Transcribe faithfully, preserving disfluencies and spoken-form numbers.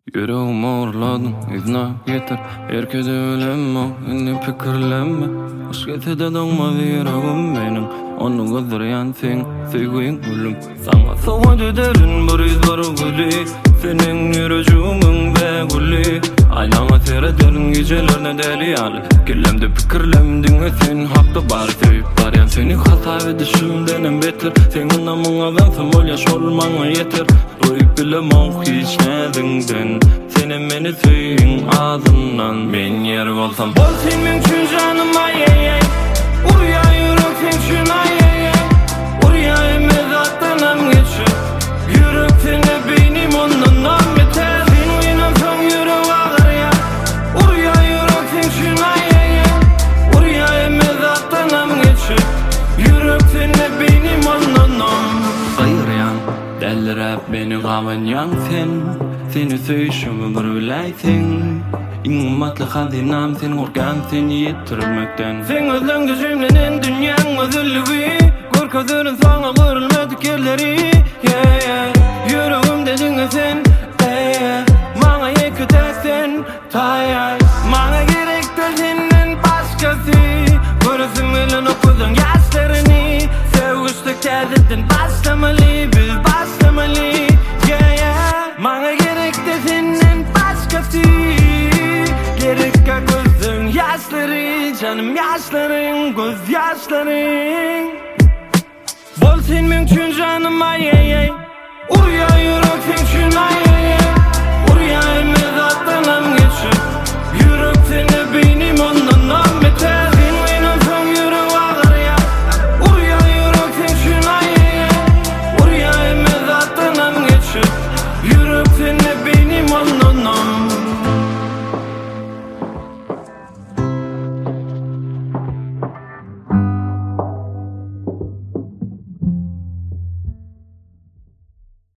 Yüreğim ağırladım, izna yeter. Herkese ölemme, indi pikirlenme. Aşk etede doğmadı yüreğim benim. Onu gözleyen sen, sevgin gülüm. Sana savadı derin bir iz var gülü. Senin yüreğimin ve gülü. Aynama seyrederin gecelerine deli yali. Kellemde pikirlemdin ve sen hakta bari sevip barayan. Seni hata ve düşündenen beter. Senin namına ben semol yaş olmana yeter. Doyup bilemem hiç nedinden. Senin beni söyün ağzından. Ben yer olsam bol senin için canım ay ay ay. Urya yürek sen için ay ay ay. Urya emez atlanam geçir. Yürek seni benim ondan nam yeter. Sen uyanamsam yürek ağır ya. Urya yürek sen için ay ay ay. Urya emez atlanam geçir. Yürek seni benim ondan nam. Sayıryan delirep beni kavanyan sen. Seni söyüşümü bir bilaysin. İnmatlı hazinam sen korkan seni yettirmekten. Sen özlem gözümlenin dünyanın özürlüğü. Korkazırın sana kırılmadık yerleri. Yeah, yeah. Yüreğim dedin sen hey, yeah. Bana yekütersen tay. Bana gerek de senin başkası. Görürsün bilen okudun yaşlarını. Sevgişlik derdin başlamalı. Biz başlamalı. Yeah, yeah. Bana gerek de senin başkası. Gerek ya gözün yaşları. Canım yaşların, göz yaşların. Bol sen mümkün canım ay ay ay. Urya yürek sen için ay ay.